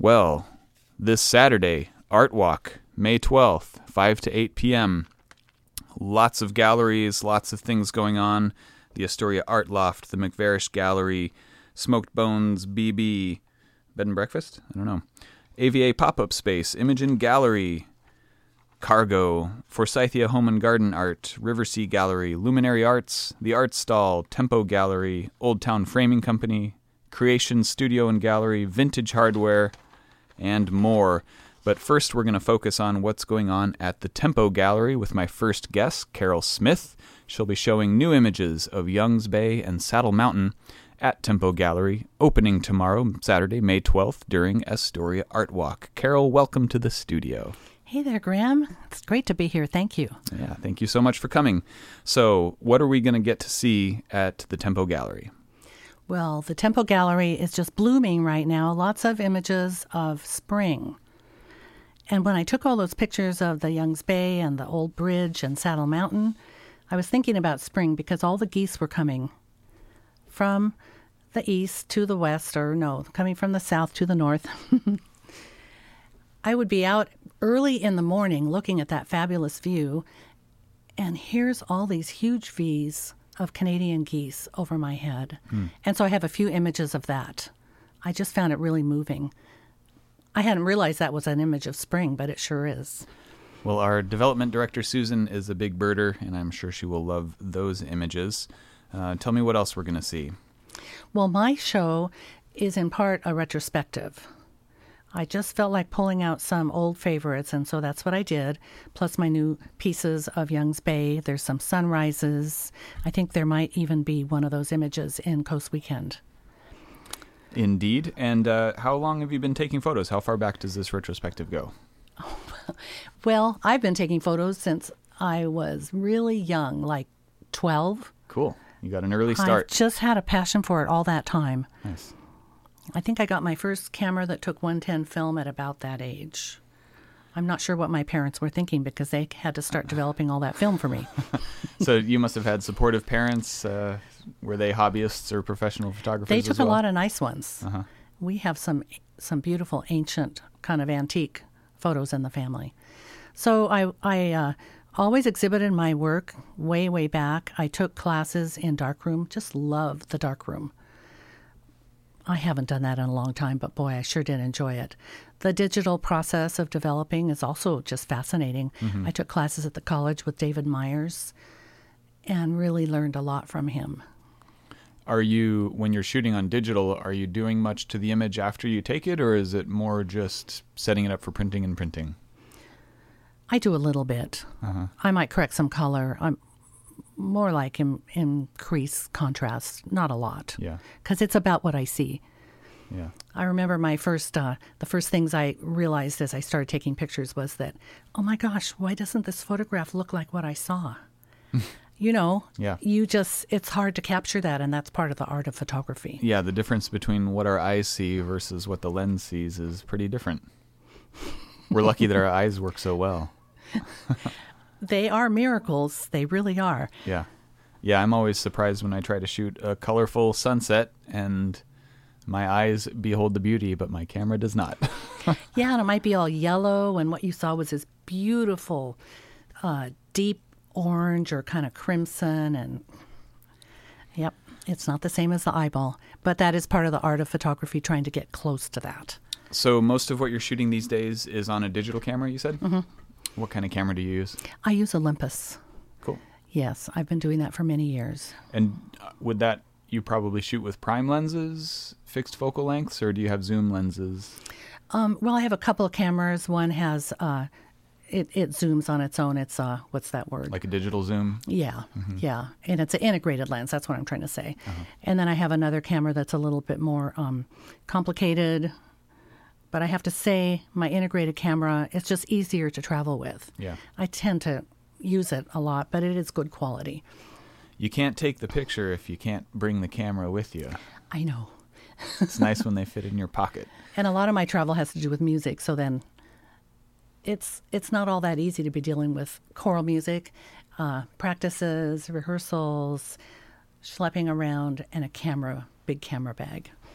Well, this Saturday, Art Walk, May 12th, 5 to 8 p.m. Lots of galleries, lots of things going on. The Astoria Art Loft, the McVarish Gallery, Smoked Bones, BB, Bed and Breakfast? I don't know. AVA Pop-Up Space, Imogen Gallery, Cargo, Forsythia Home and Garden Art, Riversea Gallery, Luminary Arts, The Art Stall, Tempo Gallery, Old Town Framing Company, Creation Studio and Gallery, Vintage Hardware, and more. But first we're going to focus on what's going on at the Tempo Gallery with my first guest, Carol Smith. She'll be showing new images of Youngs Bay and Saddle Mountain at Tempo Gallery, opening tomorrow, Saturday, May 12th, during Astoria Art Walk. Carol, welcome to the studio. Hey there, Graham. It's great to be here. Thank you. Yeah, thank you so much for coming. So, what are we going to get to see at the Tempo Gallery? Well, the Tempo Gallery is just blooming right now. Lots of images of spring. And when I took all those pictures of the Youngs Bay and the old bridge and Saddle Mountain, I was thinking about spring because all the geese were coming from the east to the west, or no, coming from the south to the north. I would be out early in the morning looking at that fabulous view, and here's all these huge V's of Canadian geese over my head. And so I have a few images of that. I just found it really moving. I hadn't realized that was an image of spring, but it sure is. Well, our development director, Susan, is a big birder, and I'm sure she will love those images. Tell me what else we're going to see. Well, my show is in part a retrospective. I just felt like pulling out some old favorites, and so that's what I did, plus my new pieces of Youngs Bay. There's some sunrises. I think there might even be one of those images in Coast Weekend. Indeed. And how long have you been taking photos? How far back does this retrospective go? Well, I've been taking photos since I was really young, like 12. Cool. You got an early start. I've just had a passion for it all that time. Nice. I think I got my first camera that took 110 film at about that age. I'm not sure what my parents were thinking because they had to start developing all that film for me. So you must have had supportive parents. Were they hobbyists or professional photographers They took as well? a lot of nice ones. Uh-huh. We have some beautiful ancient kind of antique photos in the family. So I always exhibited my work way, way back. I took classes in darkroom, just loved the darkroom. I haven't done that in a long time, but boy, I sure did enjoy it. The digital process of developing is also just fascinating. I took classes at the college with David Myers and really learned a lot from him. Are you, when you're shooting on digital, are you doing much to the image after you take it, or is it more just setting it up for printing and printing? I do a little bit. I might correct some color. I'm more like increase contrast, not a lot. Yeah. Because it's about what I see. Yeah. I remember the first things I realized as I started taking pictures was that, oh my gosh, why doesn't this photograph look like what I saw? You know, Yeah. it's hard to capture that, and that's part of the art of photography. Yeah, the difference between what our eyes see versus what the lens sees is pretty different. We're lucky that our eyes work so well. They are miracles. They really are. Yeah. Yeah, I'm always surprised when I try to shoot a colorful sunset and my eyes behold the beauty, but my camera does not. Yeah, and it might be all yellow, and what you saw was this beautiful, deep orange or kind of crimson, and yep, it's not the same as the eyeball. But that is part of the art of photography, trying to get close to that. So most of what you're shooting these days is on a digital camera, you said? Mm-hmm. What kind of camera do you use? I use Olympus. Cool. Yes, I've been doing that for many years. And would that, you probably shoot with prime lenses, fixed focal lengths, or do you have zoom lenses? Well, I have a couple of cameras. One has, it zooms on its own. It's, what's that word? Like a digital zoom? Yeah, yeah. And it's an integrated lens. That's what I'm trying to say. And then I have another camera that's a little bit more complicated. But I have to say, my integrated camera, it's just easier to travel with. Yeah. I tend to use it a lot, but it is good quality. You can't take the picture if you can't bring the camera with you. I know. It's nice when they fit in your pocket. And a lot of my travel has to do with music, so then it's not all that easy to be dealing with choral music, practices, rehearsals, schlepping around, and a camera, big camera bag.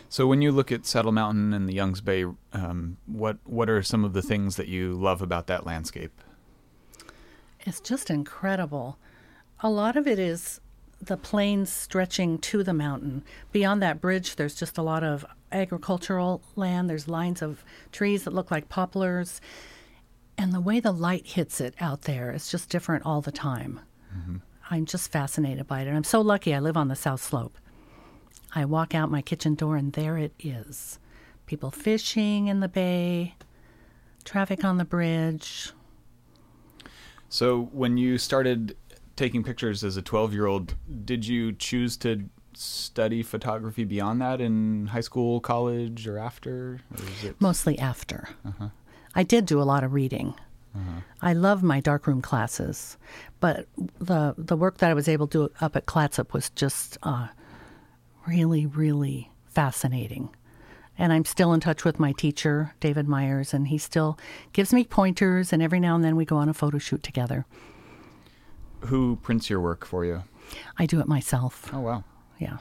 So when you look at Saddle Mountain and the Youngs Bay, what are some of the things that you love about that landscape? It's just incredible. A lot of it is the plains stretching to the mountain. Beyond that bridge, there's just a lot of agricultural land. There's lines of trees that look like poplars. And the way the light hits it out there is just different all the time. Mm-hmm. I'm just fascinated by it. And I'm so lucky I live on the South Slope. I walk out my kitchen door and there it is. People fishing in the bay, traffic on the bridge. So when you started taking pictures as a 12-year-old, did you choose to study photography beyond that in high school, college, or after? Or is it... Mostly after. Uh-huh. I did do a lot of reading. Uh-huh. I love my darkroom classes, but the work that I was able to do up at Clatsop was just really, really fascinating. And I'm still in touch with my teacher, David Myers, and he still gives me pointers, and every now and then we go on a photo shoot together. Who prints your work for you? I do it myself. Oh, wow. Yeah.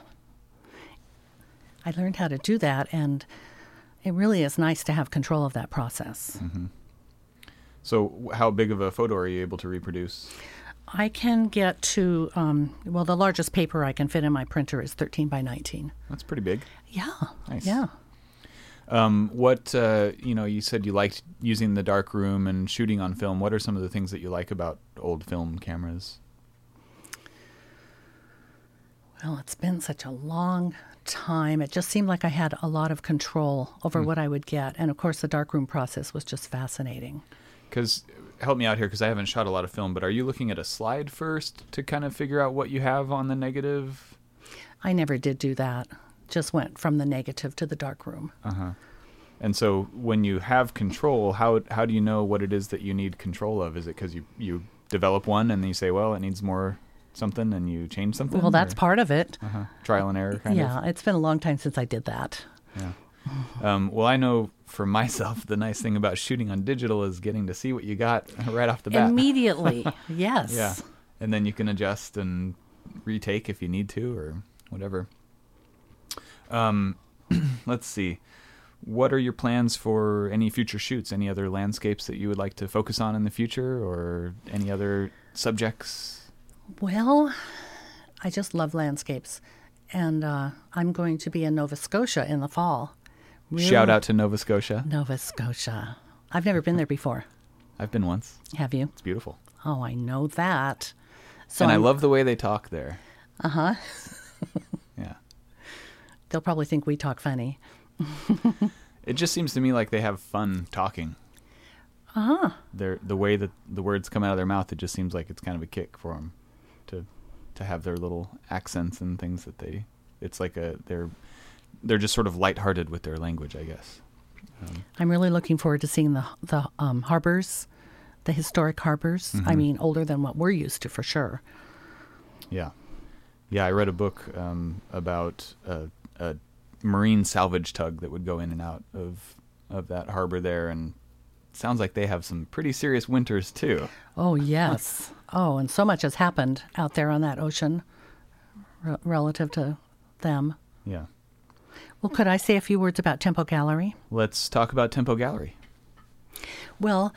I learned how to do that, and it really is nice to have control of that process. Mm-hmm. So how big of a photo are you able to reproduce? I can get to, the largest paper I can fit in my printer is 13 by 19. That's pretty big. Yeah. Nice. Yeah. You said you liked using the dark room and shooting on film. What are some of the things that you like about old film cameras? Well, it's been such a long time. It just seemed like I had a lot of control over what I would get. And of course, the darkroom process was just fascinating. Because, help me out here, because I haven't shot a lot of film, but are you looking at a slide first to kind of figure out what you have on the negative? I never did do that. Just went from the negative to the darkroom. Uh-huh. And so when you have control, how do you know what it is that you need control of? Is it because you develop one and then you say, well, it needs more something, and you change something? Well, that's part of it. Uh-huh. Trial and error kind of? Yeah, it's been a long time since I did that. Yeah. Well, I know for myself, the nice thing about shooting on digital is getting to see what you got right off the bat. Immediately, yes. Yeah. And then you can adjust and retake if you need to or whatever. Let's see. What are your plans for any future shoots? Any other landscapes that you would like to focus on in the future, or any other subjects? Well, I just love landscapes. And I'm going to be in Nova Scotia in the fall. Really? Shout out to Nova Scotia. Nova Scotia. I've never been there before. I've been once. Have you? It's beautiful. Oh, I know that. So and I love the way they talk there. Uh-huh. Yeah. They'll probably think we talk funny. It just seems to me like they have fun talking. Uh-huh. The way that the words come out of their mouth, it just seems like it's kind of a kick for them to have their little accents and things that it's like they're just sort of lighthearted with their language, I guess. I'm really looking forward to seeing the harbors, the historic harbors. Mm-hmm. I mean, older than what we're used to, for sure. Yeah. Yeah, I read a book about a marine salvage tug that would go in and out of that harbor there, and it sounds like they have some pretty serious winters, too. Oh, yes. Oh, and so much has happened out there on that ocean relative to them. Yeah. Well, could I say a few words about Tempo Gallery? Let's talk about Tempo Gallery. Well,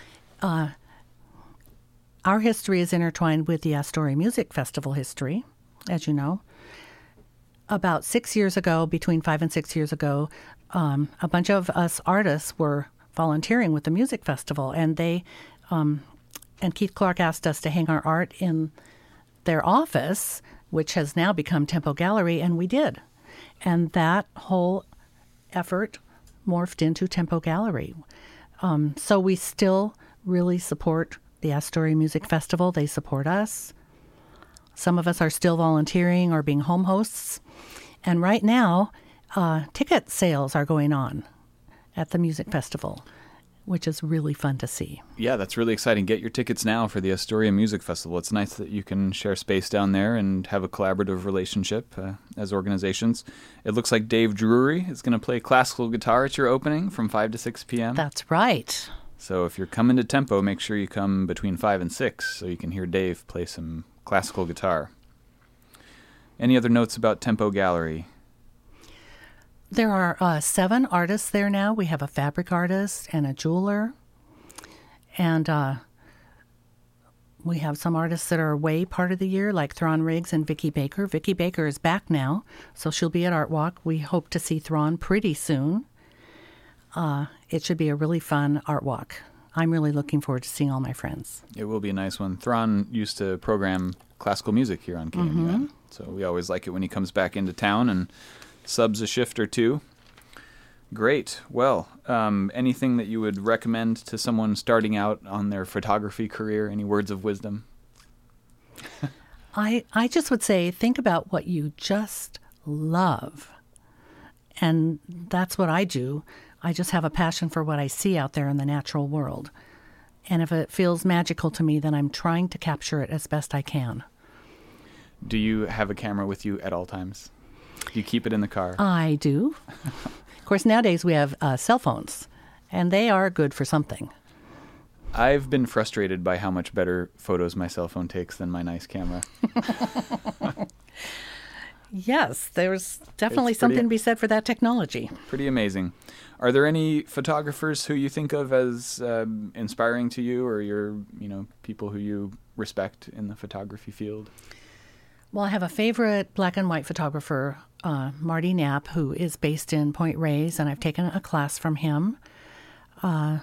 our history is intertwined with the Astoria Music Festival history, as you know. About 6 years ago, between 5 and 6 years ago, a bunch of us artists were volunteering with the music festival, and and Keith Clark asked us to hang our art in their office, which has now become Tempo Gallery, and we did. And that whole effort morphed into Tempo Gallery. So we still really support the Astoria Music Festival. They support us. Some of us are still volunteering or being home hosts. And right now, ticket sales are going on at the music festival, which is really fun to see. Yeah, that's really exciting. Get your tickets now for the Astoria Music Festival. It's nice that you can share space down there and have a collaborative relationship as organizations. It looks like Dave Drury is going to play classical guitar at your opening from 5 to 6 p.m. That's right. So if you're coming to Tempo, make sure you come between 5 and 6 so you can hear Dave play some classical guitar. Any other notes about Tempo Gallery? There are 7 artists there now. We have a fabric artist and a jeweler. And we have some artists that are away part of the year, like Thron Riggs and Vicki Baker. Vicki Baker is back now, so she'll be at Art Walk. We hope to see Thron pretty soon. It should be a really fun Art Walk. I'm really looking forward to seeing all my friends. It will be a nice one. Thron used to program classical music here on KNUN, so we always like it when he comes back into town and subs a shift or two. Great. Well, anything that you would recommend to someone starting out on their photography career? Any words of wisdom? I just would say, think about what you just love. And that's what I do. I just have a passion for what I see out there in the natural world. And if it feels magical to me, then I'm trying to capture it as best I can. Do you have a camera with you at all times? Do you keep it in the car? I do. Of course, nowadays we have cell phones, and they are good for something. I've been frustrated by how much better photos my cell phone takes than my nice camera. Yes, there's definitely something to be said for that technology. Pretty amazing. Are there any photographers who you think of as inspiring to you, or people who you respect in the photography field? Well, I have a favorite black and white photographer, Marty Knapp, who is based in Point Reyes, and I've taken a class from him. I,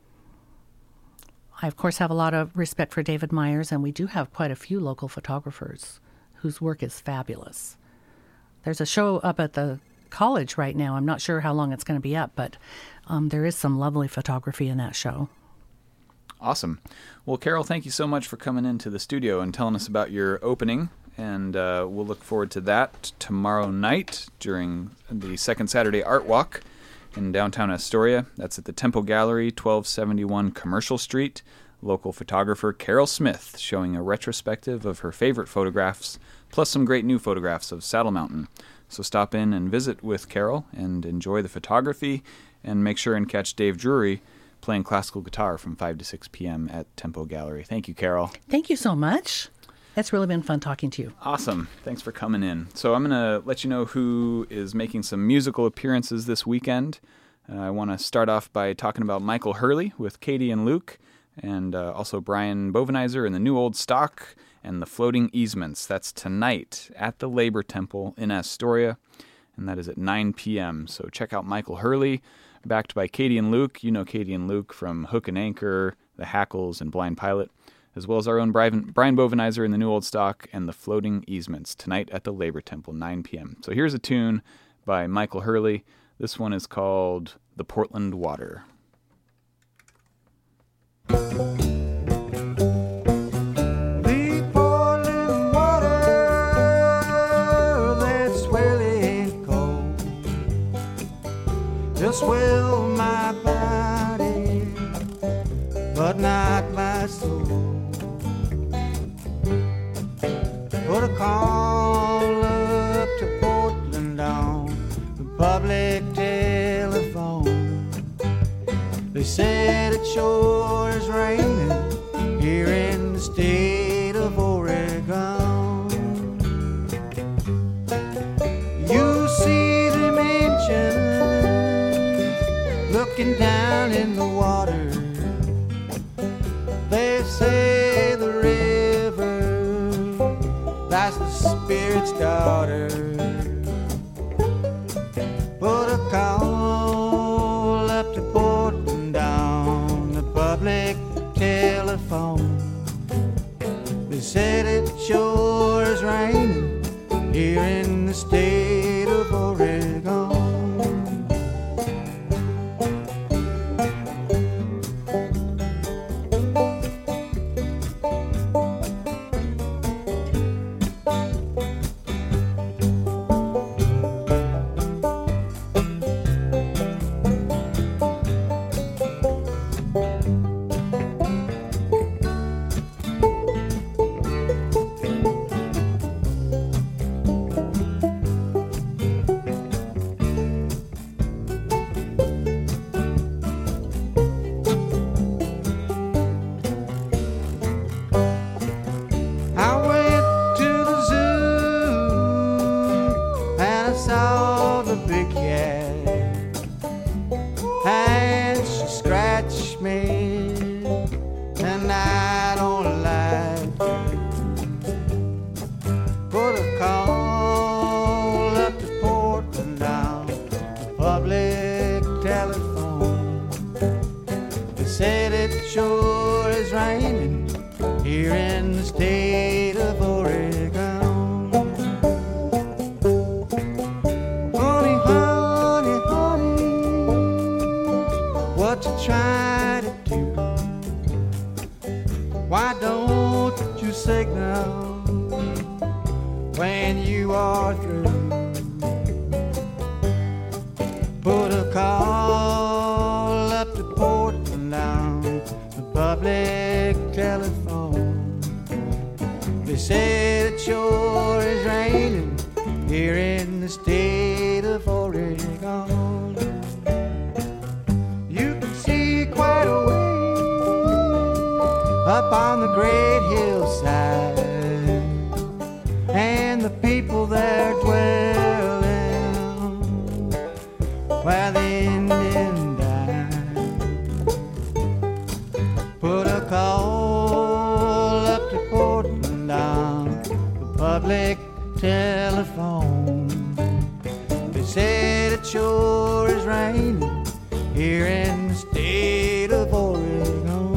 of course, have a lot of respect for David Myers, and we do have quite a few local photographers whose work is fabulous. There's a show up at the college right now. I'm not sure how long it's going to be up, but there is some lovely photography in that show. Awesome. Well, Carol, thank you so much for coming into the studio and telling us about your opening. And we'll look forward to that tomorrow night during the second Saturday Art Walk in downtown Astoria. That's at the Temple Gallery, 1271 Commercial Street. Local photographer Carol Smith showing a retrospective of her favorite photographs, plus some great new photographs of Saddle Mountain. So stop in and visit with Carol and enjoy the photography, and make sure and catch Dave Drury playing classical guitar from 5 to 6 p.m. at Temple Gallery. Thank you, Carol. Thank you so much. It's really been fun talking to you. Awesome. Thanks for coming in. So I'm going to let you know who is making some musical appearances this weekend. I want to start off by talking about Michael Hurley with Katie and Luke, and also Brian Bovenizer and the New Old Stock and the Floating Easements. That's tonight at the Labor Temple in Astoria, and that is at 9 p.m. So check out Michael Hurley, backed by Katie and Luke. You know Katie and Luke from Hook and Anchor, The Hackles, and Blind Pilot, as well as our own Brian Bovenizer and the New Old Stock and the Floating Easements tonight at the Labor Temple, 9 p.m. So here's a tune by Michael Hurley. This one is called The Portland Water. The Portland water that's swelling cold just swell my body, but not my soul. Put a call up to Portland on the public telephone. They said it sure is raining here in the state of Oregon. You see them engines looking down in the water. They say the river, that's the spirit's daughter. Put a call up to Portland on the public telephone. They said it sure is raining here in the state of Oregon. sure is raining here in the state of Oregon. Honey, honey, honey, what you try to do? Why don't you signal when you are through? Put a call up to Portland down the public telephone. They say it sure is raining here in the state of Oregon. You can see quite a way up on the great hillside, and the people there dwelling where the Indian died. Put a call up to Portland on the public telephone. They said it sure is raining here in the state of Oregon.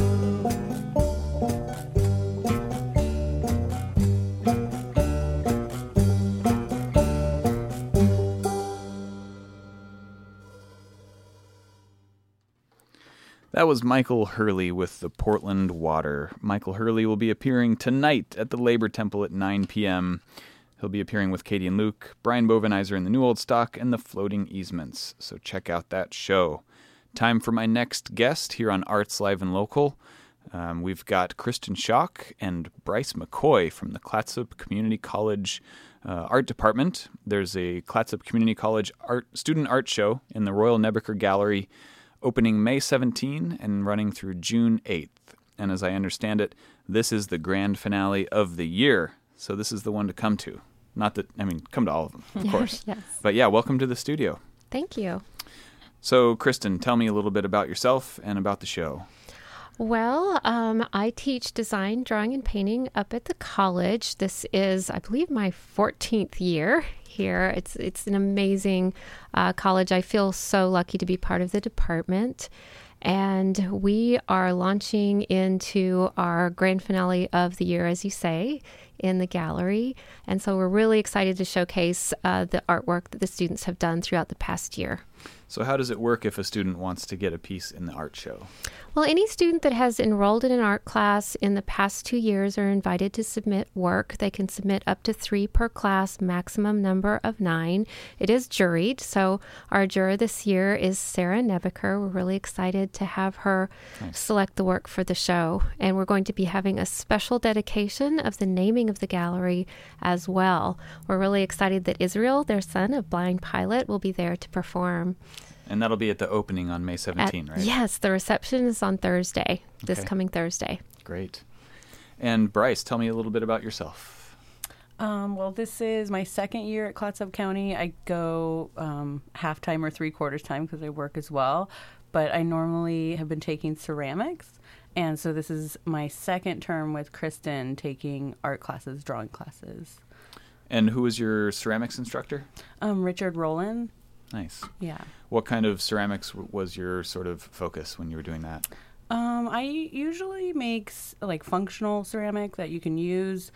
That was Michael Hurley with the Portland Water. Michael Hurley will be appearing tonight at the Labor Temple at 9 p.m. He'll be appearing with Katie and Luke, Brian Bovenizer in the New Old Stock, and the Floating Easements. So check out that show. Time for my next guest here on Arts Live and Local. We've got Kristen Schock and Bryce McCoy from the Clatsop Community College Art Department. There's a Clatsop Community College student art show in the Royal Nebuchadnezzar Gallery, opening May 17 and running through June 8th. And as I understand it, this is the grand finale of the year. So this is the one to come to. Not that, come to all of them, of course. Yes. But yeah, welcome to the studio. Thank you. So, Kristen, tell me a little bit about yourself and about the show. Well, I teach design, drawing, and painting up at the college. This is, I believe, my 14th year here. It's an amazing college. I feel so lucky to be part of the department. And we are launching into our grand finale of the year, as you say, in the gallery. And so we're really excited to showcase the artwork that the students have done throughout the past year. So how does it work if a student wants to get a piece in the art show? Well, any student that has enrolled in an art class in the past 2 years are invited to submit work. They can submit up to 3 per class, maximum number of 9. It is juried. So our juror this year is Sarah Nebaker. We're really excited to have her select the work for the show. And we're going to be having a special dedication of the naming of the gallery as well. We're really excited that Israel, their son, a blind pilot, will be there to perform. And that'll be at the opening on May 17, right? Yes, the reception is on Thursday, this coming Thursday. Great. And Bryce, tell me a little bit about yourself. Well, this is my second year at Clatsop County. I go half-time or three-quarters time because I work as well. But I normally have been taking ceramics. And so this is my second term with Kristen taking art classes, drawing classes. And who was your ceramics instructor? Richard Rowland. Nice. Yeah. What kind of ceramics was your sort of focus when you were doing that? I usually make like functional ceramic that you can use,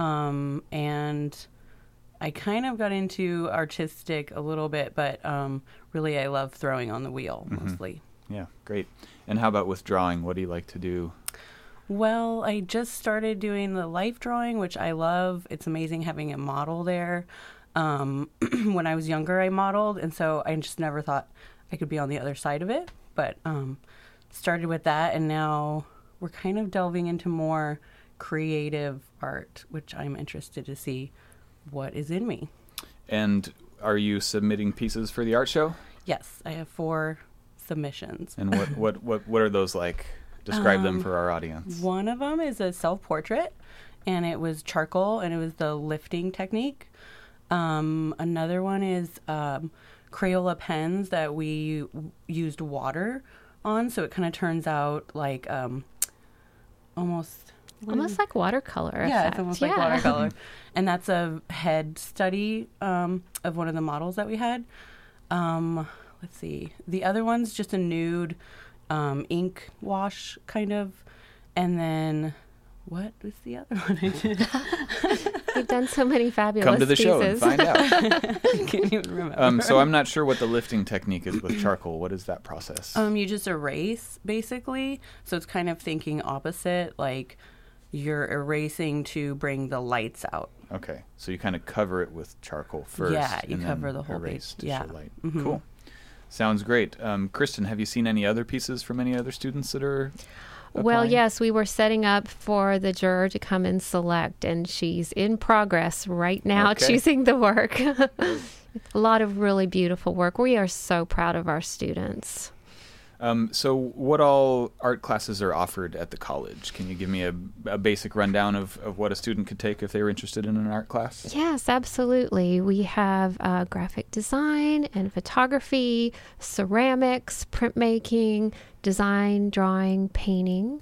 and I kind of got into artistic a little bit, but really I love throwing on the wheel mostly. Yeah, great. And how about with drawing? What do you like to do? Well, I just started doing the life drawing, which I love. It's amazing having a model there. When I was younger, I modeled, and so I just never thought I could be on the other side of it. But started with that, and now we're kind of delving into more creative art, which I'm interested to see what is in me. And are you submitting pieces for the art show? Yes, I have 4 submissions. And what are those like? Describe them for our audience. One of them is a self-portrait, and it was charcoal, and it was the lifting technique. Another one is Crayola pens that we used water on, so it kind of turns out like almost like watercolor effect. Yeah, it's almost like watercolor. And that's a head study of one of the models that we had. Let's see. The other one's just a nude ink wash kind of. And then what was the other one I did? You've done so many fabulous Come to the pieces. show and find out. I can't even remember. So I'm not sure what the lifting technique is with charcoal. What is that process? You just erase, basically. So it's kind of thinking opposite, like you're erasing to bring the lights out. Okay, so you kind of cover it with charcoal first. Yeah, you and cover then the whole erase page. to Yeah. show light. Mhm. Cool. Sounds great. Kristen, have you seen any other pieces from any other students that are Well, applying? yes, we were setting up for the juror to come and select, and she's in progress right now Okay. choosing the work. A lot of really beautiful work. We are so proud of our students. So what all art classes are offered at the college? Can you give me a basic rundown of what a student could take if they were interested in an art class? Yes, absolutely. We have graphic design and photography, ceramics, printmaking, design, drawing, painting.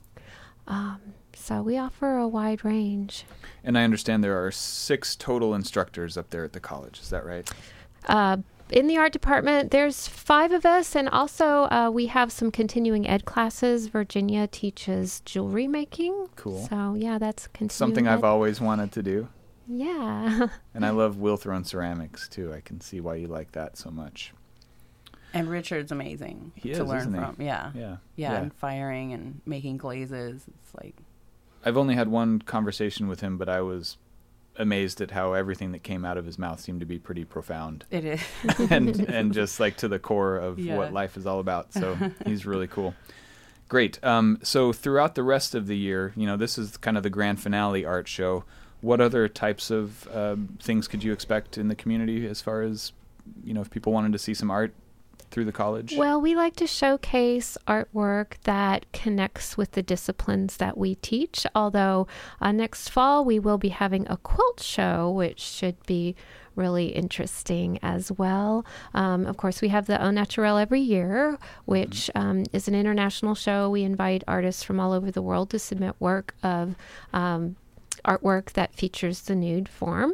So we offer a wide range. And I understand there are 6 total instructors up there at the college. Is that right? In the art department, there's 5 of us, and also we have some continuing ed classes. Virginia teaches jewelry making. Cool. So, yeah, that's continuing Something ed. I've always wanted to do. Yeah. And I love wheel thrown ceramics, too. I can see why you like that so much. And Richard's amazing He to is, learn isn't he? from. Yeah. Yeah. And firing and making glazes. It's like, I've only had one conversation with him, but I was amazed at how everything that came out of his mouth seemed to be pretty profound it is. and just like to the core of Yeah. what life is all about. So he's really cool. Great. So throughout the rest of the year, this is kind of the grand finale art show. What other types of things could you expect in the community as far as, if people wanted to see some art through the college? Well, we like to showcase artwork that connects with the disciplines that we teach, although next fall we will be having a quilt show, which should be really interesting as well. Of course, we have the Au Naturel every year, which is an international show. We invite artists from all over the world to submit work of artwork that features the nude form.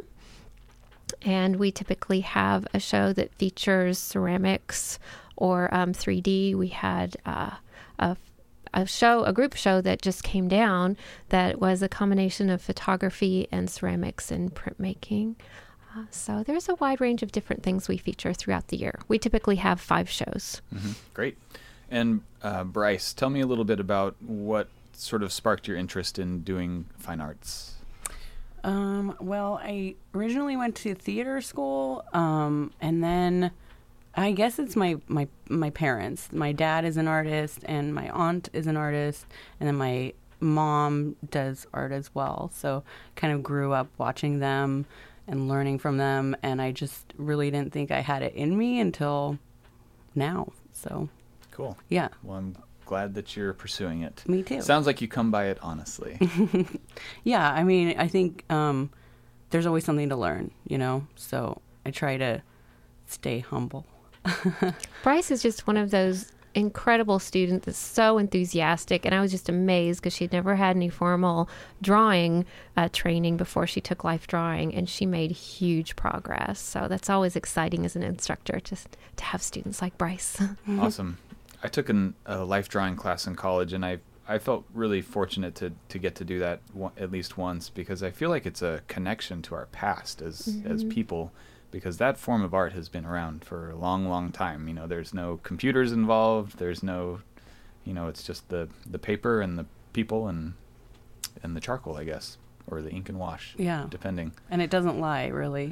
And we typically have a show that features ceramics or 3D. We had a group show that just came down that was a combination of photography and ceramics and printmaking. So there's a wide range of different things we feature throughout the year. We typically have 5 shows. Mm-hmm. Great. And Bryce, tell me a little bit about what sort of sparked your interest in doing fine arts. Well, I originally went to theater school, and then I guess it's my parents. My dad is an artist, and my aunt is an artist, and then my mom does art as well. So kind of grew up watching them and learning from them, and I just really didn't think I had it in me until now. So Cool. yeah, Well, I'm glad that you're pursuing it. me too. Sounds like you come by it honestly. Yeah, I mean, I think there's always something to learn, so I try to stay humble. Bryce is just one of those incredible students that's so enthusiastic, and I was just amazed because she'd never had any formal drawing training before she took life drawing, and she made huge progress. So that's always exciting as an instructor, just to have students like Bryce. Awesome. I took a life drawing class in college, and I felt really fortunate to get to do that at least once, because I feel like it's a connection to our past as people, because that form of art has been around for a long, long time. There's no computers involved. There's no, it's just the paper and the people and the charcoal, I guess, or the ink and wash. Yeah. Depending. And it doesn't lie, really.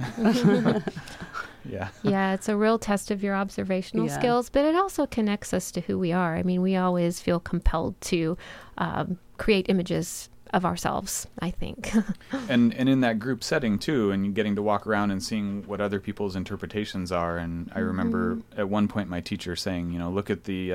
Yeah. Yeah, it's a real test of your observational Yeah. skills, but it also connects us to who we are. I mean, we always feel compelled to create images of ourselves, I think. And in that group setting too, and getting to walk around and seeing what other people's interpretations are. And I remember at one point my teacher saying, look at the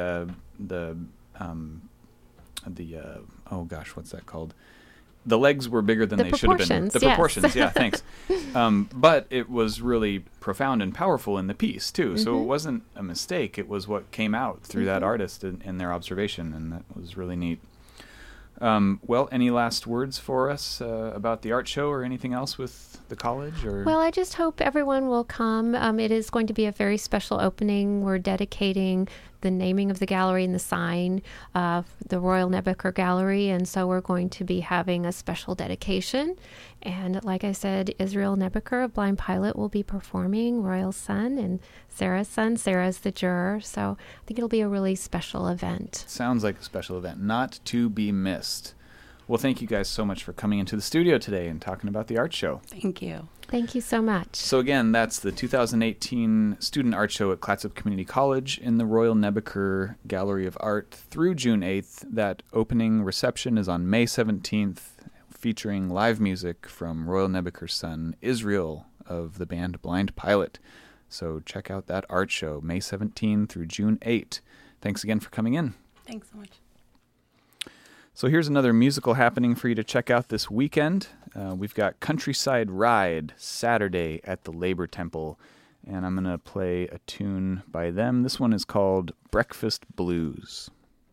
oh gosh, what's that called? The legs were bigger than The they should have been. proportions, The yes. proportions, yeah, thanks. But it was really profound and powerful in the piece too. So it wasn't a mistake. It was what came out through that artist in their observation, and that was really neat. Well, any last words for us about the art show or anything else with the college? Or Well, I just hope everyone will come. It is going to be a very special opening. We're dedicating the naming of the gallery and the sign of the Royal Nebuchadnezzar Gallery. And so we're going to be having a special dedication. And like I said, Israel Nebuchadnezzar, a blind pilot, will be performing, Royal's son, and Sarah's son. Sarah's the juror. So I think it'll be a really special event. Sounds like a special event, not to be missed. Well, thank you guys so much for coming into the studio today and talking about the art show. Thank you. Thank you so much. So again, that's the 2018 Student Art Show at Clatsop Community College in the Royal Nebuchadnezzar Gallery of Art through June 8th. That opening reception is on May 17th, featuring live music from Royal Nebuchadnezzar's son, Israel, of the band Blind Pilot. So check out that art show, May 17 through June 8. Thanks again for coming in. Thanks so much. So here's another musical happening for you to check out this weekend. We've got Countryside Ride Saturday at the Labor Temple, and I'm going to play a tune by them. This one is called Breakfast Blues.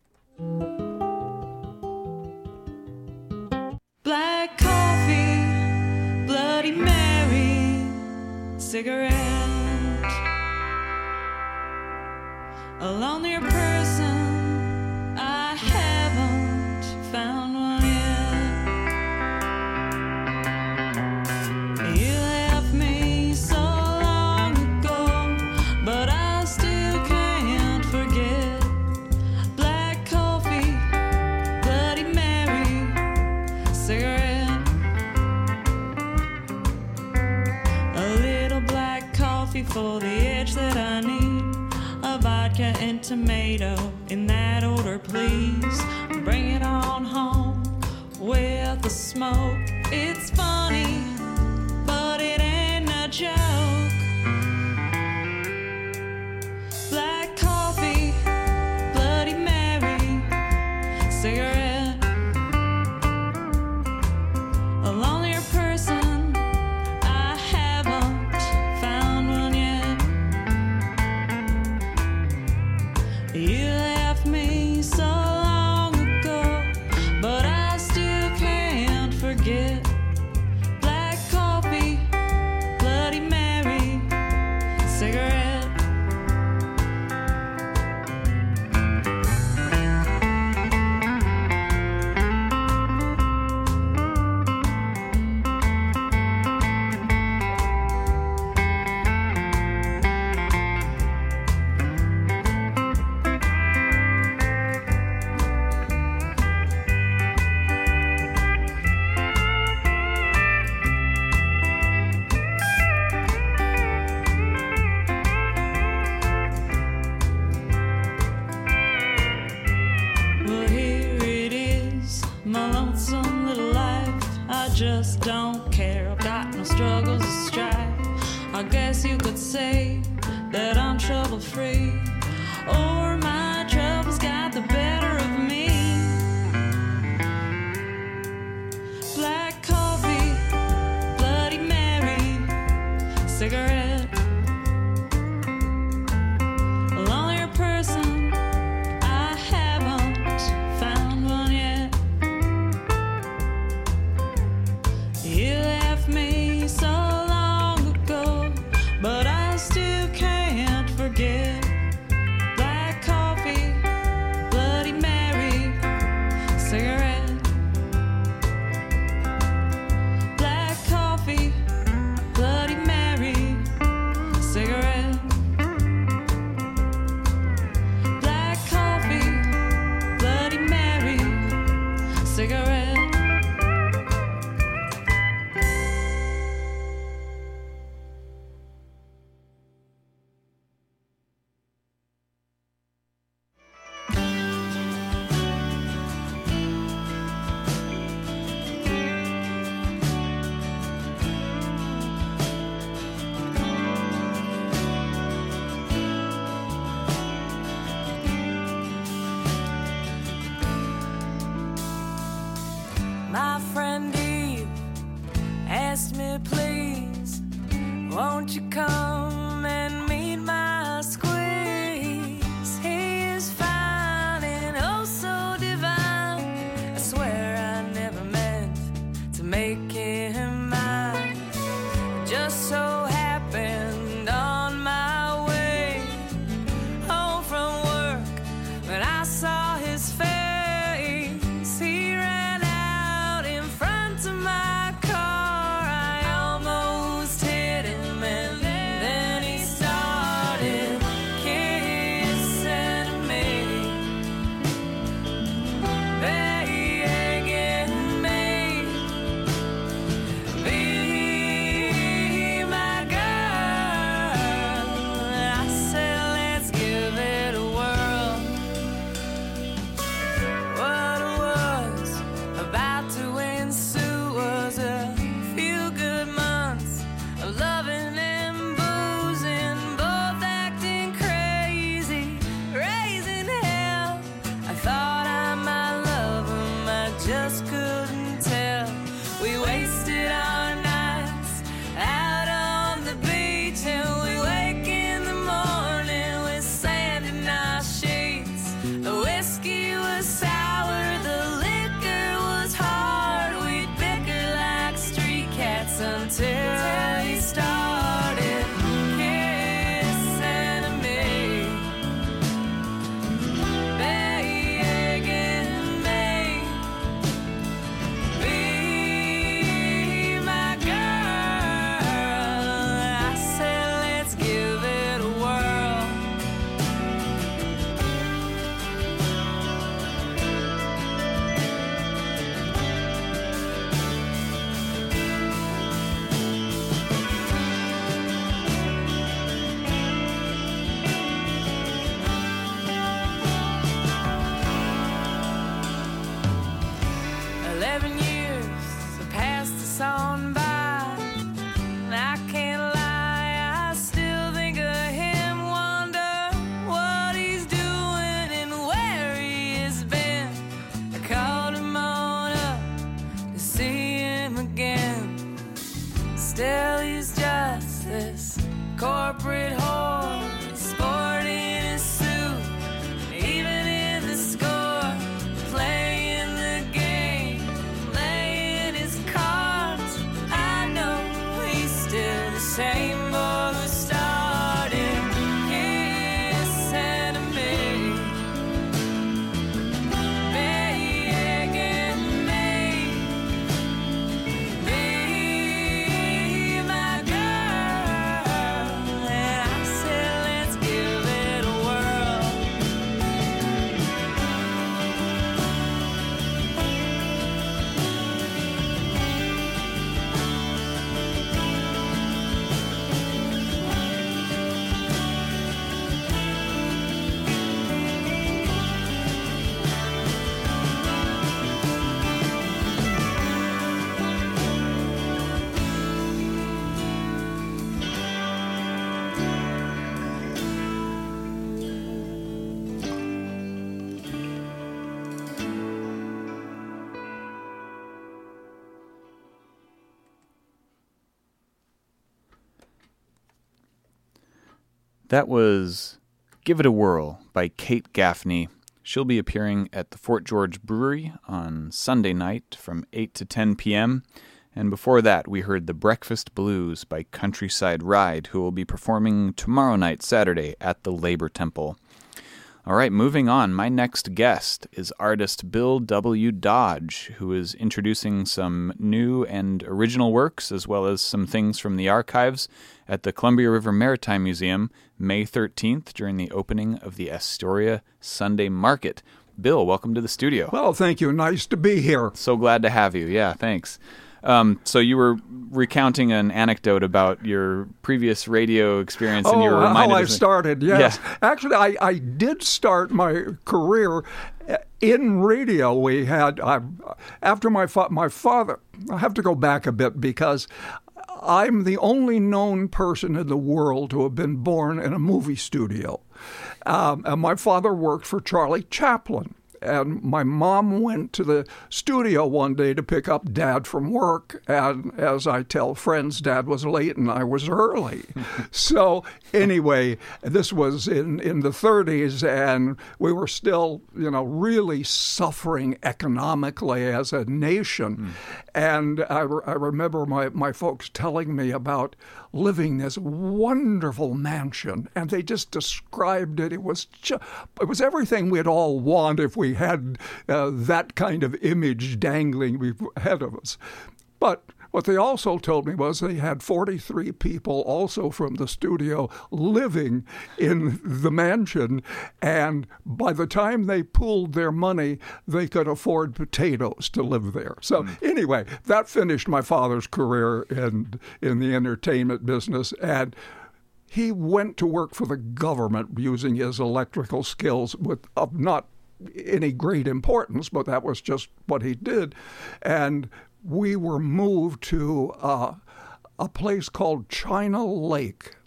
Black coffee, Bloody Mary, cigarette, a lonelier person, I haven't found one yet. You left me so long ago, but I still can't forget. Black coffee, Bloody Mary, cigarette, a little black coffee for the edge that I need, a vodka and tomato in that order, please. Bring it on home with the smoke. It's funny, but it ain't a joke. Black coffee, Bloody Mary, cigarette, a lonelier person, I haven't found one yet. You left me so long ago, but I still can't forget. Black coffee, Bloody Mary, cigarette. Well, here it is, my lonesome little life. I just don't care. I've got no struggles or strife. I guess you could say that I'm trouble free, or my troubles got the better of me. Black coffee, Bloody Mary, cigarette, a lonelier person, I haven't found one yet. You left me so long ago, but I still can't forget. Black coffee, Bloody Mary, cigarette, black coffee, Bloody Mary, cigarette, black coffee, Bloody Mary, cigarette. My friend Eve asked me, please, won't you come and meet my squeeze? He is fine and oh so divine. I swear I never meant to make him mine. It just so happened on my way home from work, just couldn't tell. We wasted our nights out on the beach, and we wake in the morning with sand in our sheets. The whiskey was sour, the liquor was hard. We'd bicker like street cats until he started kissing me. Begging me, be my girl. I said, let's give it a whirl. On by, and I can't lie, I still think of him, wonder what he's doing and where he has been. I called him on up to see him again. Still he's just this corporate whore, sporting his suit, even in the score, playing the game, laying his cards. Same boy who started kissing me, begging me, be my girl. And I said, let's give it a whirl. That was Give It a Whirl by Kate Gaffney. She'll be appearing at the Fort George Brewery on Sunday night from 8 to 10 p.m. And before that, we heard The Breakfast Blues by Countryside Ride, who will be performing tomorrow night, Saturday, at the Labor Temple. All right, moving on. My next guest is artist Bill W. Dodge, who is introducing some new and original works, as well as some things from the archives at the Columbia River Maritime Museum, May 13th, during the opening of the Astoria Sunday Market. Bill, welcome to the studio. Well, thank you. Nice to be here. So glad to have you. Yeah, thanks. So you were recounting an anecdote about your previous radio experience, and you were reminded how I started. Yes, yeah. Actually, I did start my career in radio. We had after my father. I have to go back a bit because I'm the only known person in the world to have been born in a movie studio. And my father worked for Charlie Chaplin. And my mom went to the studio one day to pick up Dad from work. And as I tell friends, Dad was late and I was early. So anyway, this was in the 30s, and we were still, really suffering economically as a nation. And I remember my folks telling me about living this wonderful mansion, and they just described it. It was everything we'd all want if we had that kind of image dangling ahead of us. But what they also told me was they had 43 people also from the studio living in the mansion, and by the time they pooled their money, they could afford potatoes to live there. So anyway, that finished my father's career in the entertainment business, and he went to work for the government using his electrical skills of not any great importance, but that was just what he did. And we were moved to a place called China Lake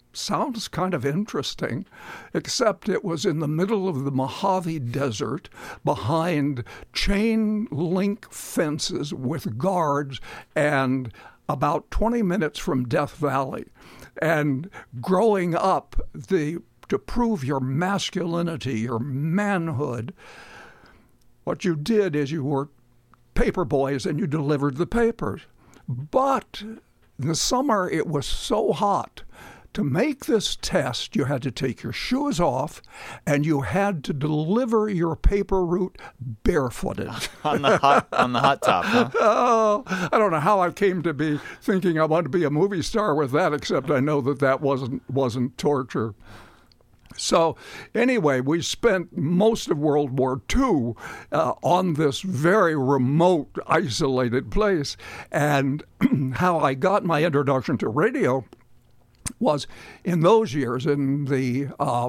sounds kind of interesting, except it was in the middle of the Mojave Desert behind chain link fences with guards and about 20 minutes from Death Valley. And growing up, to prove your masculinity, your manhood, what you did is you were paper boys and you delivered the papers. But in the summer, it was so hot. To make this test, you had to take your shoes off and you had to deliver your paper route barefooted. on the hot top, huh? Oh, I don't know how I came to be thinking I wanted to be a movie star with that, except I know that wasn't torture. So anyway, we spent most of World War II on this very remote, isolated place. And how I got my introduction to radio was in those years, in the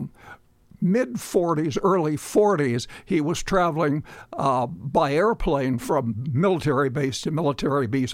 mid-40s, early 40s, he was traveling by airplane from military base to military base,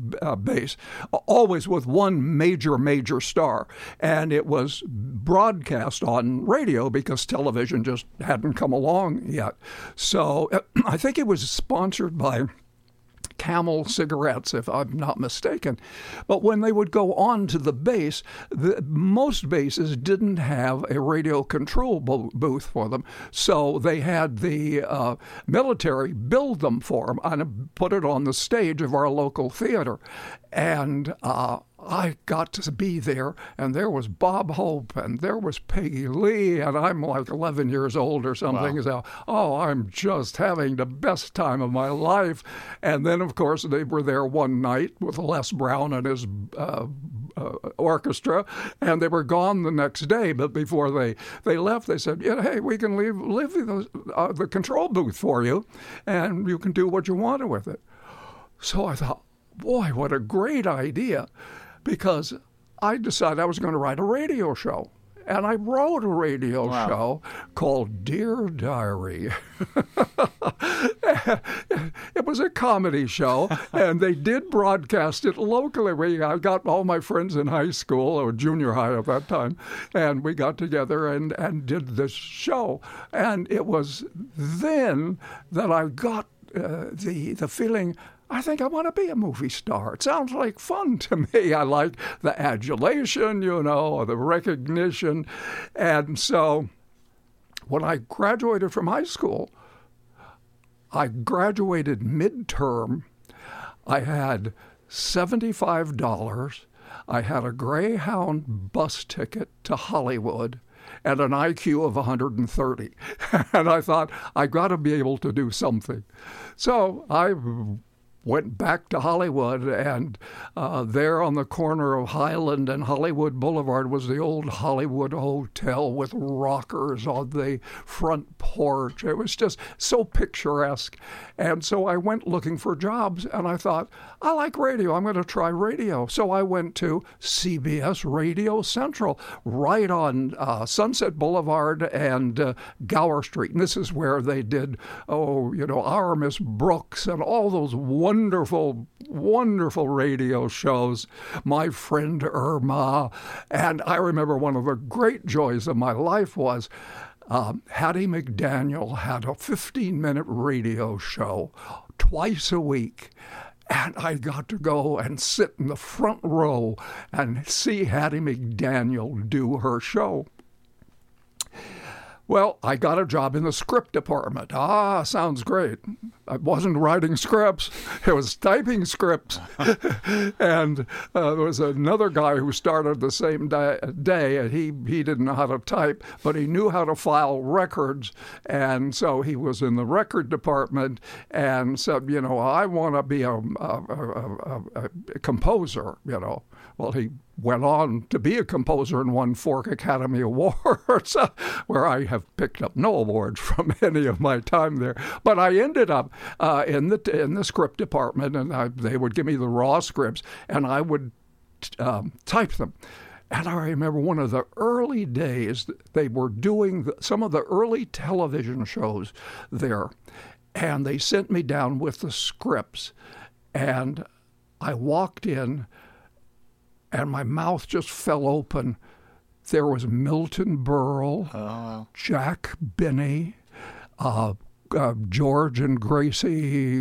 always with one major star. And it was broadcast on radio because television just hadn't come along yet. So I think it was sponsored by Camel cigarettes, if I'm not mistaken. But when they would go on to the base, most bases didn't have a radio control booth for them. So they had the military build them for them and put it on the stage of our local theater. And I got to be there, and there was Bob Hope, and there was Peggy Lee, and I'm like 11 years old or something. Wow. So, I'm just having the best time of my life. And then, of course, they were there one night with Les Brown and his orchestra, and they were gone the next day. But before they left, they said, hey, we can leave the control booth for you, and you can do what you want with it. So I thought, boy, what a great idea, because I decided I was going to write a radio show. And I wrote a radio show called Dear Diary. It was a comedy show, and they did broadcast it locally. I got all my friends in high school, or junior high at that time, and we got together and did this show. And it was then that I got the feeling, I think I want to be a movie star. It sounds like fun to me. I like the adulation, the recognition. And so when I graduated from high school, I graduated midterm. I had $75. I had a Greyhound bus ticket to Hollywood and an IQ of 130. And I thought, I got to be able to do something. So I went back to Hollywood, and there on the corner of Highland and Hollywood Boulevard was the old Hollywood Hotel with rockers on the front porch. It was just so picturesque. And so I went looking for jobs, and I thought, I like radio. I'm going to try radio. So I went to CBS Radio Central, right on Sunset Boulevard and Gower Street. And this is where they did, Our Miss Brooks and all those wonderful, wonderful radio shows, My Friend Irma. And I remember one of the great joys of my life was Hattie McDaniel had a 15-minute radio show twice a week. And I got to go and sit in the front row and see Hattie McDaniel do her show. Well, I got a job in the script department. Sounds great. I wasn't writing scripts. It was typing scripts. And there was another guy who started the same day, and he didn't know how to type, but he knew how to file records. And so he was in the record department and said, I want to be a composer, Well, he went on to be a composer and won 4 Academy Awards, where I have picked up no awards from any of my time there. But I ended up in the script department, and they would give me the raw scripts, and I would type them. And I remember one of the early days, they were doing some of the early television shows there, and they sent me down with the scripts, and I walked in, and my mouth just fell open there was Milton Berle, Jack Binney, George and Gracie,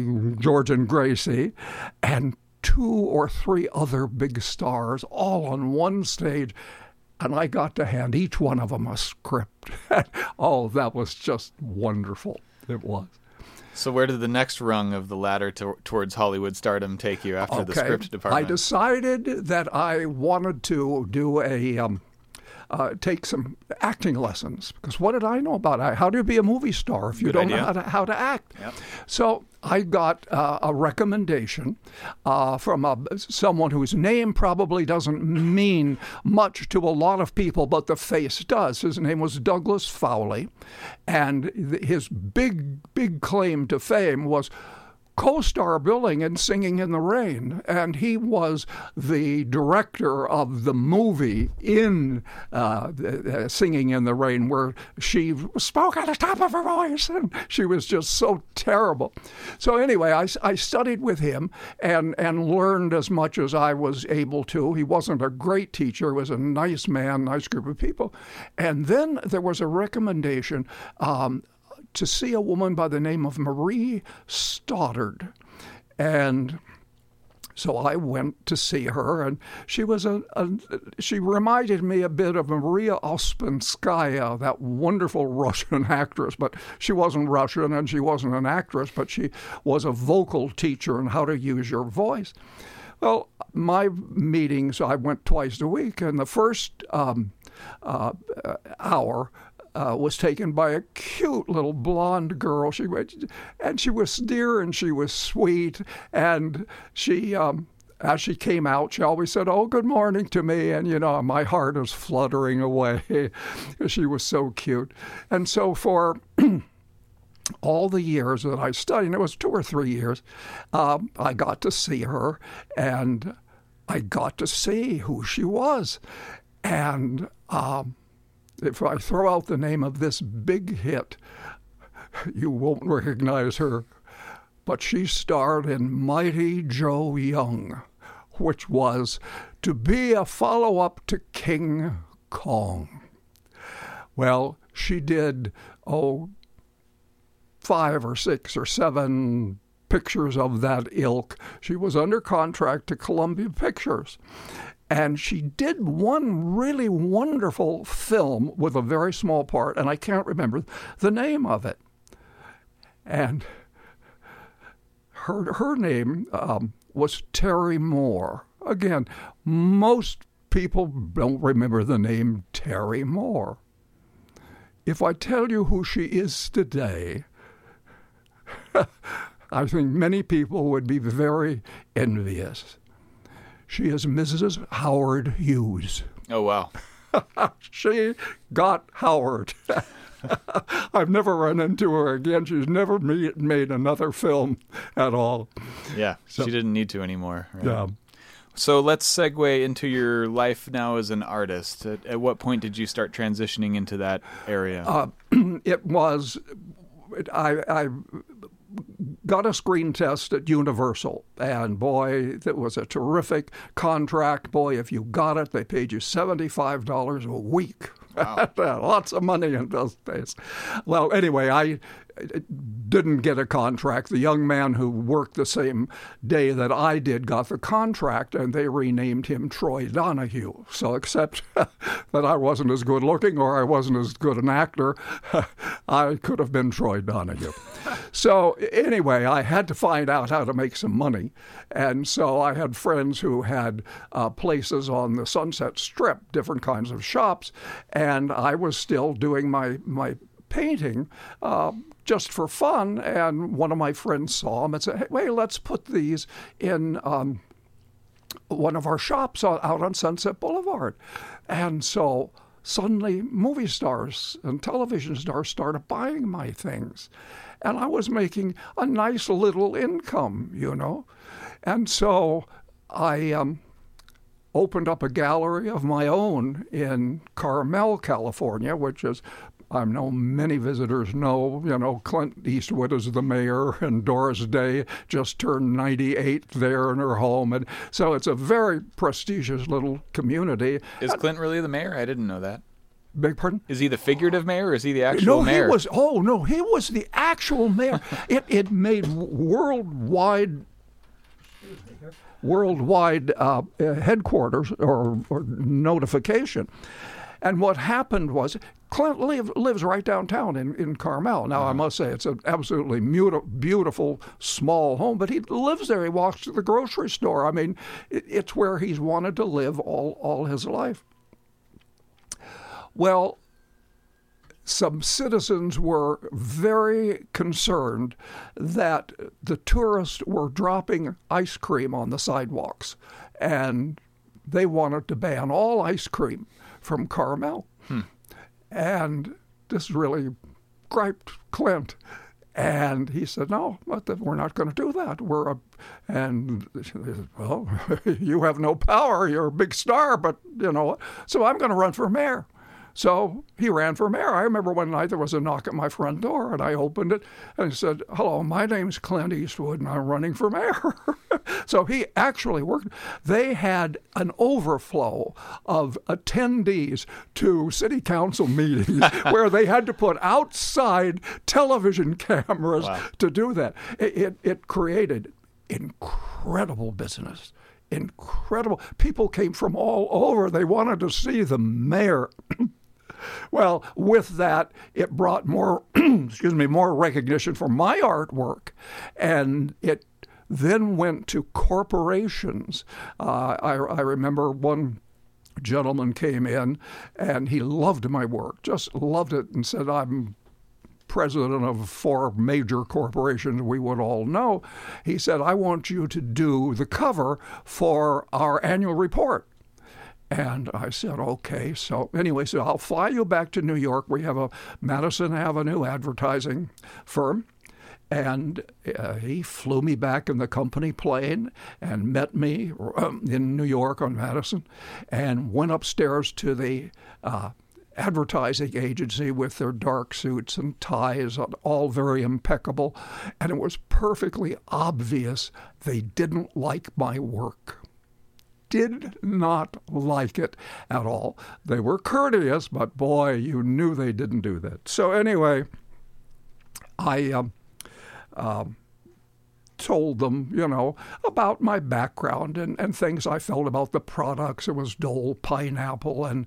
and 2 or 3 other big stars all on one stage. And I got to hand each one of them a script. Oh, that was just wonderful. It was. So where did the next rung of the ladder towards Hollywood stardom take you after the script department? I decided that I wanted to do take some acting lessons, because what did I know about it? How do you be a movie star if you don't know how to act? Yep. So I got a recommendation from someone whose name probably doesn't mean much to a lot of people, but the face does. His name was Douglas Fowley, and his big claim to fame was co-star billing in Singing in the Rain, and he was the director of the movie in Singing in the Rain, where she spoke at the top of her voice, and she was just so terrible. So anyway, I studied with him and learned as much as I was able to. He wasn't a great teacher. He was a nice man, nice group of people. And then there was a recommendation to see a woman by the name of Marie Stoddard. And so I went to see her, and she was she reminded me a bit of Maria Ospinskaya, that wonderful Russian actress, but she wasn't Russian and she wasn't an actress, but she was a vocal teacher in how to use your voice. Well, my meetings, I went twice a week, and the first hour was taken by a cute little blonde girl. She was dear and she was sweet, and she, as she came out, she always said, "Oh, good morning" to me, and my heart was fluttering away. She was so cute. And so for all the years that I studied, and it was 2 or 3 years, I got to see her, and I got to see who she was. And if I throw out the name of this big hit, you won't recognize her. But she starred in Mighty Joe Young, which was to be a follow-up to King Kong. Well, she did, 5 or 6 or 7 pictures of that ilk. She was under contract to Columbia Pictures. And she did one really wonderful film with a very small part, and I can't remember the name of it. And her name was Terry Moore. Again, most people don't remember the name Terry Moore. If I tell you who she is today, I think many people would be very envious. She is Mrs. Howard Hughes. Oh, wow. She got Howard. I've never run into her again. She's never made another film at all. Yeah, so, she didn't need to anymore. Right? Yeah. So let's segue into your life now as an artist. At what point did you start transitioning into that area? It was... I got a screen test at Universal, and boy, that was a terrific contract. Boy, if you got it, they paid you $75 a week. Wow. Lots of money in those days. Well, anyway, I didn't get a contract. The young man who worked the same day that I did got the contract, and they renamed him Troy Donahue. So except that I wasn't as good looking or I wasn't as good an actor, I could have been Troy Donahue. So anyway, I had to find out how to make some money. And so I had friends who had places on the Sunset Strip, different kinds of shops, and I was still doing my painting just for fun. And one of my friends saw them and said, "Hey, let's put these in one of our shops out on Sunset Boulevard." And so suddenly movie stars and television stars started buying my things. And I was making a nice little income, And so I opened up a gallery of my own in Carmel, California, which is I know many visitors know, Clint Eastwood is the mayor, and Doris Day just turned 98 there in her home. And so it's a very prestigious little community. Is Clint really the mayor? I didn't know that. Beg pardon? Is he the figurative mayor, or is he the actual mayor? He was the actual mayor. It made worldwide headquarters or notification. And what happened was Clint lives right downtown in Carmel. Now, I must say, it's an absolutely beautiful small home, but he lives there. He walks to the grocery store. I mean, it's where he's wanted to live all his life. Well, some citizens were very concerned that the tourists were dropping ice cream on the sidewalks, and they wanted to ban all ice cream from Carmel. And this really griped Clint. And he said, no, we're not going to do that. And she said, well, you have no power. You're a big star, but so I'm going to run for mayor. So he ran for mayor. I remember one night there was a knock at my front door, and I opened it, and he said, hello, my name's Clint Eastwood, and I'm running for mayor. So he actually worked. They had an overflow of attendees to city council meetings where they had to put outside television cameras to do that. It created incredible business. Incredible. People came from all over. They wanted to see the mayor. Well, with that, it brought more recognition for my artwork, and it then went to corporations. I remember one gentleman came in, and he loved my work, just loved it, and said, I'm president of 4 major corporations we would all know. He said, I want you to do the cover for our annual report. And I said, okay. So anyway, so I'll fly you back to New York. We have a Madison Avenue advertising firm. And he flew me back in the company plane and met me in New York on Madison, and went upstairs to the advertising agency with their dark suits and ties, all very impeccable. And it was perfectly obvious they didn't like my work. Did not like it at all. They were courteous, but boy, you knew they didn't do that. So anyway, I told them, about my background and things I felt about the products. It was Dole Pineapple and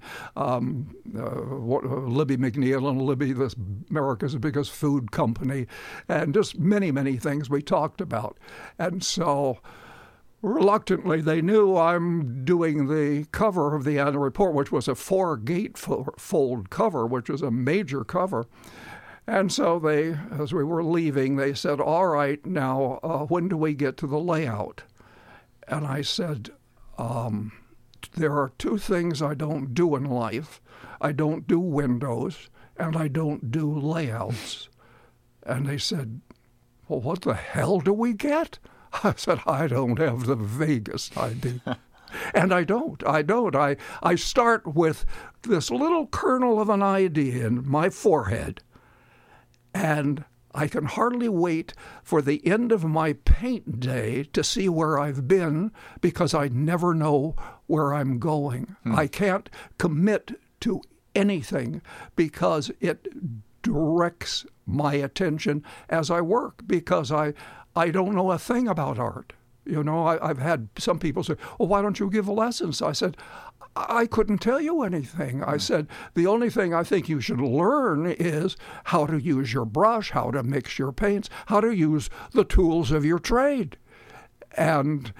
Libby McNeil and Libby, America's biggest food company, and just many, many things we talked about. And so reluctantly, they knew I'm doing the cover of the annual report, which was a 4-gatefold cover, which was a major cover. And so they, as we were leaving, they said, all right, now, when do we get to the layout? And I said, there are 2 things I don't do in life. I don't do windows, and I don't do layouts. And they said, well, what the hell do we get? I said, I don't have the vaguest idea. And I don't. I start with this little kernel of an idea in my forehead, and I can hardly wait for the end of my paint day to see where I've been, because I never know where I'm going. I can't commit to anything because it directs my attention as I work, because I don't know a thing about art. I've had some people say, well, why don't you give lessons? I said, I couldn't tell you anything. I said, the only thing I think you should learn is how to use your brush, how to mix your paints, how to use the tools of your trade. And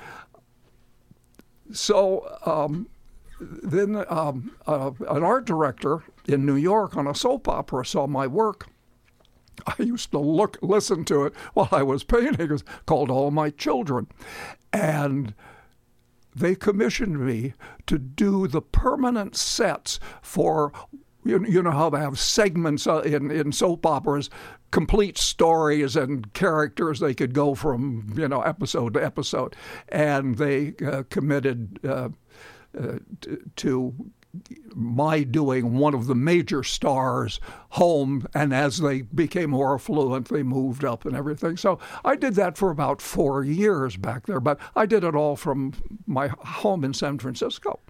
so then an art director in New York on a soap opera saw my work. I used to listen to it while I was painting. It was called All My Children. And they commissioned me to do the permanent sets for, you know how they have segments in soap operas, complete stories and characters. They could go from, episode to episode. And they committed to my doing one of the major stars home, and as they became more affluent, they moved up and everything. So I did that for about 4 years back there, but I did it all from my home in San Francisco.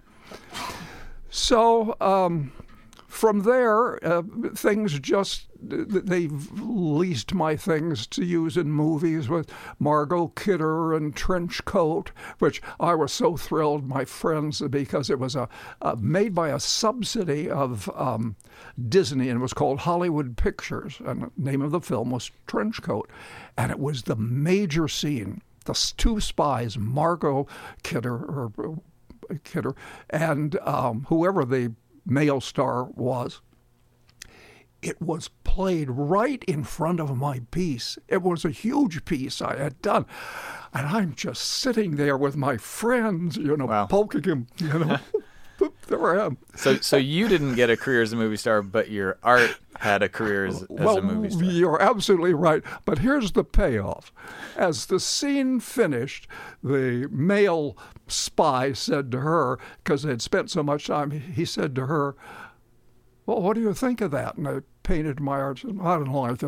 So from there, things just, they've leased my things to use in movies with Margot Kidder and Trenchcoat, which I was so thrilled, my friends, because it was made by a subsidy of Disney, and it was called Hollywood Pictures, and the name of the film was Trenchcoat. And it was the major scene, the two spies, Margot Kidder, and whoever the male star was. It was played right in front of my piece. It was a huge piece I had done. And I'm just sitting there with my friends, Wow. poking him, there I am. So you didn't get a career as a movie star, but your art had a career as a movie star. You're absolutely right. But here's the payoff. As the scene finished, the male spy said to her, because they had spent so much time, he said to her, "Well, what do you think of that?" And I painted my art. And I don't like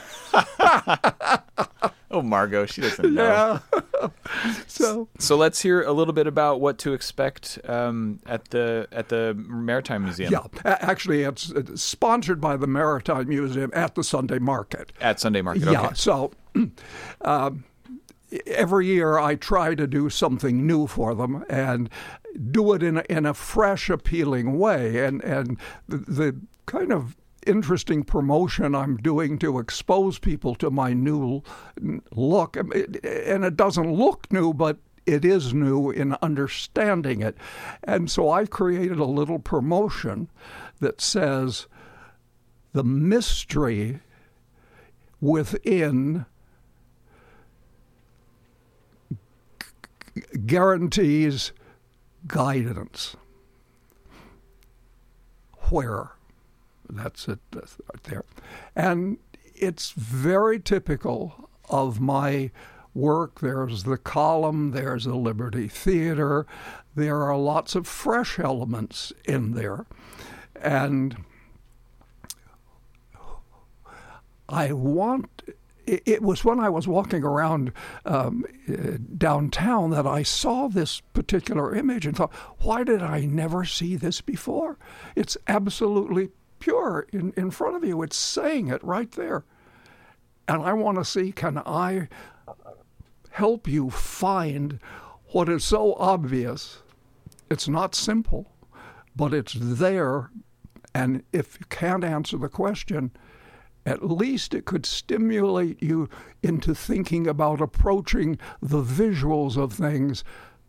it. Oh, Margot, she doesn't know. Yeah. So let's hear a little bit about what to expect at the Maritime Museum. Yeah, actually, it's sponsored by the Maritime Museum at the Sunday Market. At Sunday Market, Yeah, okay. so every year I try to do something new for them and do it in a fresh, appealing way. And the kind of interesting promotion I'm doing to expose people to my new look, and it doesn't look new, but it is new in understanding it. And so I created a little promotion that says the mystery within guarantees guidance. Where? That's it, that's right there. And it's very typical of my work. There's the column, there's the Liberty Theater. There are lots of fresh elements in there. And it was when I was walking around downtown that I saw this particular image and thought, why did I never see this before? It's absolutely pure in front of you. It's saying it right there. And I want to see, can I help you find what is so obvious? It's not simple, but it's there. And if you can't answer the question, at least it could stimulate you into thinking about approaching the visuals of things.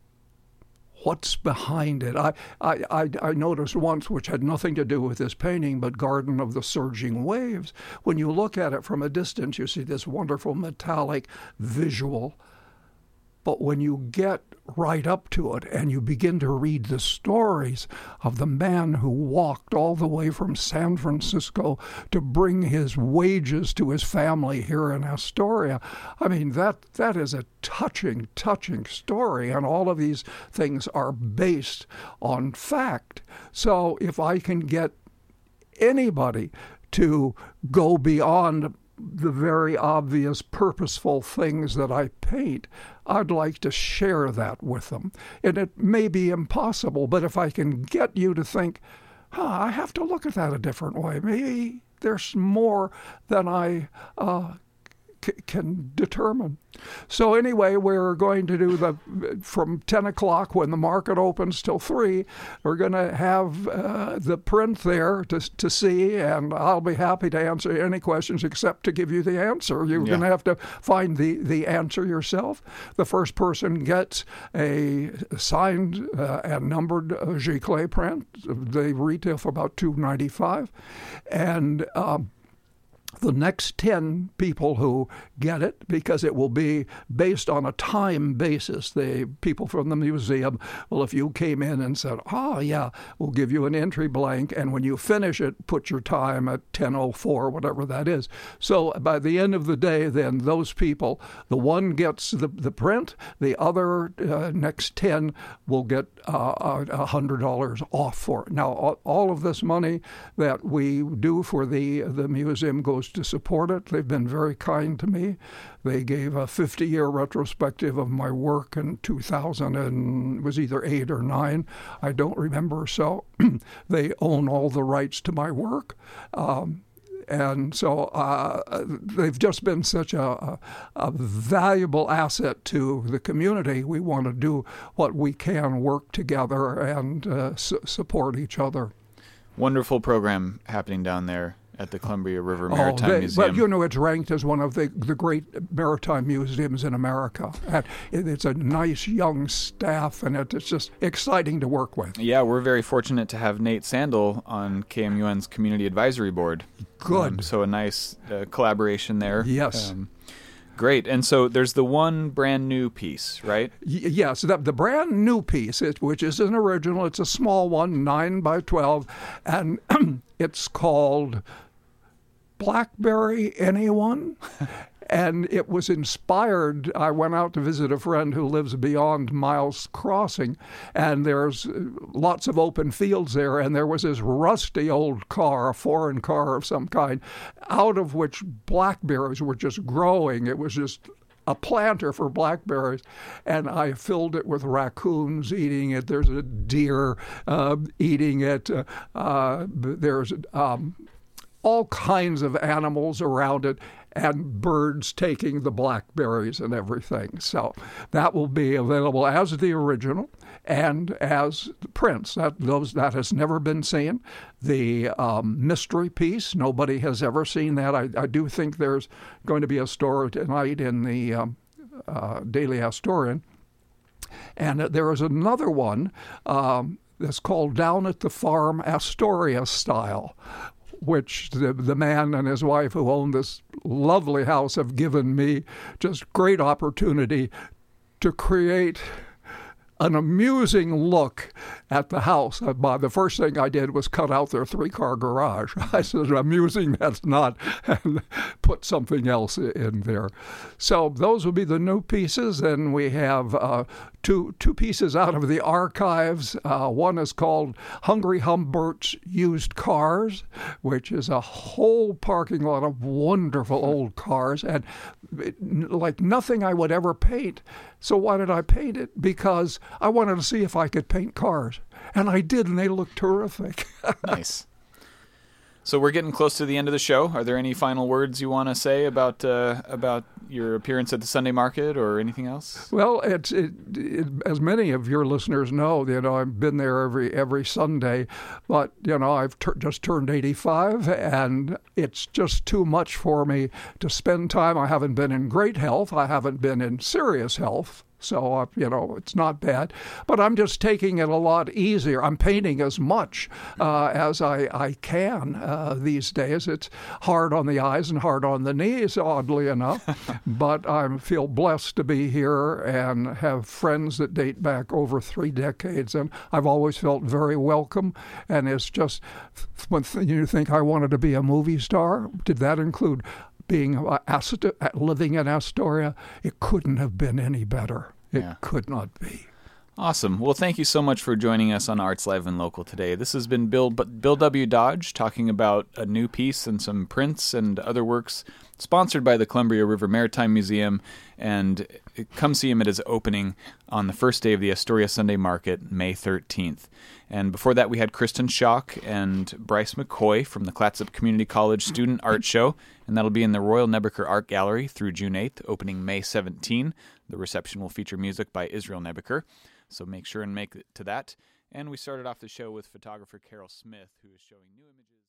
What's behind it? I noticed once, which had nothing to do with this painting, but Garden of the Surging Waves. When you look at it from a distance, you see this wonderful metallic visual. But when you get right up to it and you begin to read the stories of the man who walked all the way from San Francisco to bring his wages to his family here in Astoria, I mean, that is a touching, touching story. And all of these things are based on fact. So if I can get anybody to go beyond the very obvious, purposeful things that I paint, I'd like to share that with them. And it may be impossible, but if I can get you to think, I have to look at that a different way. Maybe there's more than I can determine. So anyway, we're going to do from 10 o'clock when the market opens till 3, we're going to have the print there to see, and I'll be happy to answer any questions except to give you the answer. You're going to have to find the answer yourself. The first person gets a signed and numbered Giclée print. They retail for about $2.95. And the next 10 people who get it, because it will be based on a time basis. The people from the museum, well, if you came in and said, oh, yeah, we'll give you an entry blank, and when you finish it, put your time at 10:04, whatever that is. So by the end of the day, then those people, the one gets the print, the other next 10 will get $100 off for it. Now, all of this money that we do for the museum goes to support it. They've been very kind to me. They gave a 50-year retrospective of my work in 2000, and it was either 8 or 9. I don't remember. So they own all the rights to my work. And so they've just been such a valuable asset to the community. We want to do what we can, work together, and support each other. Wonderful program happening down there at the Columbia River Maritime Museum. But, you know, it's ranked as one of the great maritime museums in America. And it's a nice young staff, and it's just exciting to work with. Yeah, we're very fortunate to have Nate Sandel on KMUN's Community Advisory Board. Good. So a nice collaboration there. Yes. Great. And so there's the one brand new piece, right? Yes, the brand new piece, which is an original. It's a small one, 9 by 12, and it's called Blackberry Anyone? And it was inspired. I went out to visit a friend who lives beyond Miles Crossing, and there's lots of open fields there, and there was this rusty old car, a foreign car of some kind, out of which blackberries were just growing. It was just a planter for blackberries, and I filled it with raccoons eating it. There's a deer eating it. There's all kinds of animals around it, and birds taking the blackberries and everything. So that will be available as the original and as the prints. That has never been seen. The mystery piece, nobody has ever seen that. I do think there's going to be a story tonight in the Daily Astorian. And there is another one that's called Down at the Farm Astoria Style, which the man and his wife who own this lovely house have given me just great opportunity to create an amusing look at the house. The first thing I did was cut out their 3-car garage. I said, amusing, that's not, and put something else in there. So those will be the new pieces. And we have two pieces out of the archives. One is called Hungry Humbert's Used Cars, which is a whole parking lot of wonderful old cars, and like nothing I would ever paint. So why did I paint it? Because I wanted to see if I could paint cars. And I did, and they look terrific. Nice. So we're getting close to the end of the show. Are there any final words you want to say about your appearance at the Sunday Market or anything else? Well, as many of your listeners know, I've been there every Sunday, but I've just turned 85, and it's just too much for me to spend time. I haven't been in great health. I haven't been in serious health. So, it's not bad. But I'm just taking it a lot easier. I'm painting as much as I can these days. It's hard on the eyes and hard on the knees, oddly enough. But I feel blessed to be here and have friends that date back over 3 decades. And I've always felt very welcome. And it's just, when you think I wanted to be a movie star, did that include living in Astoria? It couldn't have been any better. It could not be. Awesome. Well, thank you so much for joining us on Arts Live and Local today. This has been Bill W. Dodge talking about a new piece and some prints and other works sponsored by the Columbia River Maritime Museum. And come see him at his opening on the first day of the Astoria Sunday Market, May 13th. And before that, we had Kristen Schock and Bryce McCoy from the Clatsop Community College Student Art Show, and that'll be in the Royal Nebuchar Art Gallery through June 8th, opening May 17. The reception will feature music by Israel Nebuchar, so make sure and make it to that. And we started off the show with photographer Carol Smith, who is showing new images.